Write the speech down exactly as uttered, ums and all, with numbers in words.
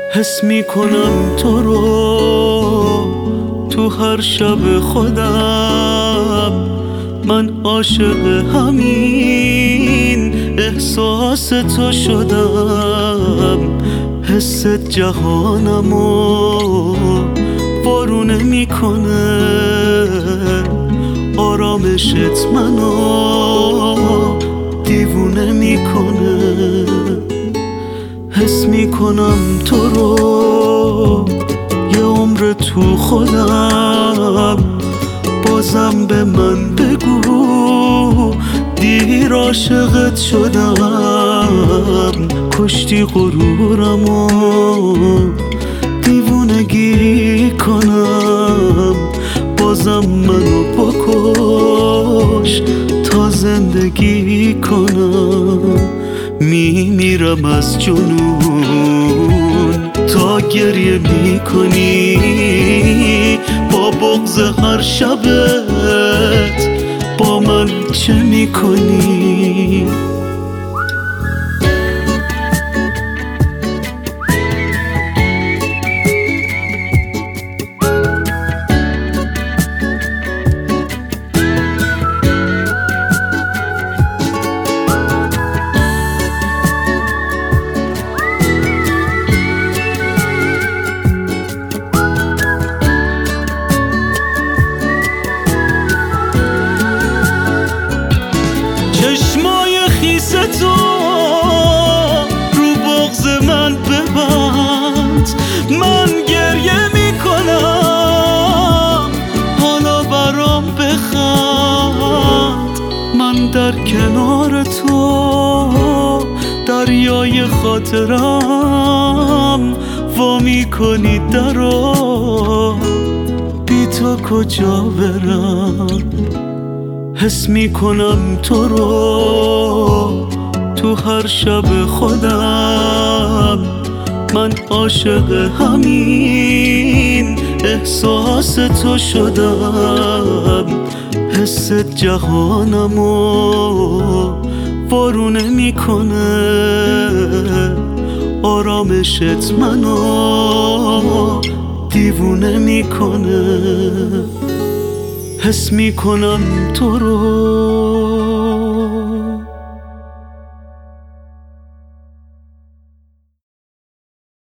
حس میکنم تو رو تو هر شب خودم. من عاشق همین احساس تو شدم. حست جهانمو وارونه میکنه، آرامشت منو دیوونه میکنه. حس میکنم تو رو یه عمر تو خودم. بازم به من بگو دیر عاشقت شدم. کشتی غرورمو دیوونگی کنم. بازم منو بکش تا زندگی کنم. میمیرم از جنون تا گریه میکنی با بغض هر شبت با من چه میکنی؟ چشمای خیس تو رو بغض من ببند. من گریه میکنم حالا برام بخند. من در کنار تو دریای خاطرم وا میکنی درو، بی تو کجا برم؟ حس میکنم تو رو تو هر شب خودم. من عاشق همین احساس تو شدم. حست جهانمو وارونه میکنه، آرامشت منو دیوونه میکنه. حس میکنم تو رو